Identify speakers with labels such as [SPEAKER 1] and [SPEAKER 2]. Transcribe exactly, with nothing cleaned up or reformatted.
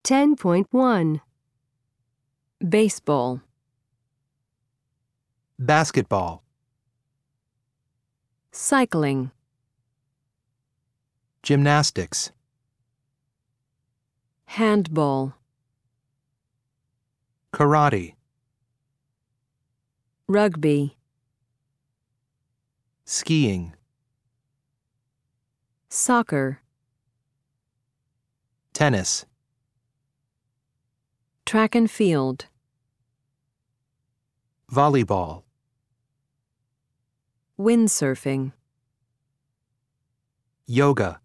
[SPEAKER 1] ten point one. Baseball.
[SPEAKER 2] Basketball.
[SPEAKER 1] Cycling.
[SPEAKER 2] Gymnastics.
[SPEAKER 1] Handball.
[SPEAKER 2] Karate.
[SPEAKER 1] Rugby.
[SPEAKER 2] Skiing.
[SPEAKER 1] Soccer.
[SPEAKER 2] Tennis.
[SPEAKER 1] Track and field.
[SPEAKER 2] Volleyball.
[SPEAKER 1] Windsurfing.
[SPEAKER 2] Yoga.